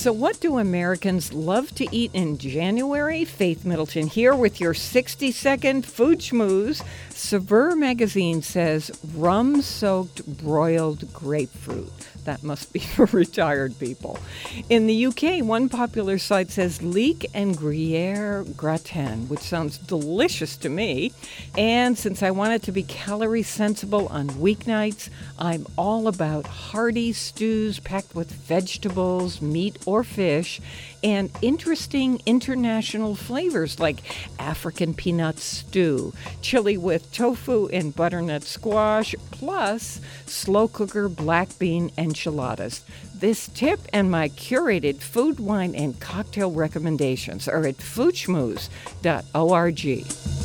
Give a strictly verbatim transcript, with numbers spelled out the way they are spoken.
So what do Americans love to eat in January? Faith Middleton here with your sixty-second food schmooze. Saveur magazine says rum-soaked broiled grapefruit. That must be for retired people. In the U K, one popular site says leek and Gruyere gratin, which sounds delicious to me. And since I want it to be calorie sensible on weeknights, I'm all about hearty stews packed with vegetables, meat or fish, and interesting international flavors like African peanut stew, chili with tofu and butternut squash, plus slow cooker black bean enchiladas. This tip and my curated food, wine, and cocktail recommendations are at food schmooze dot org.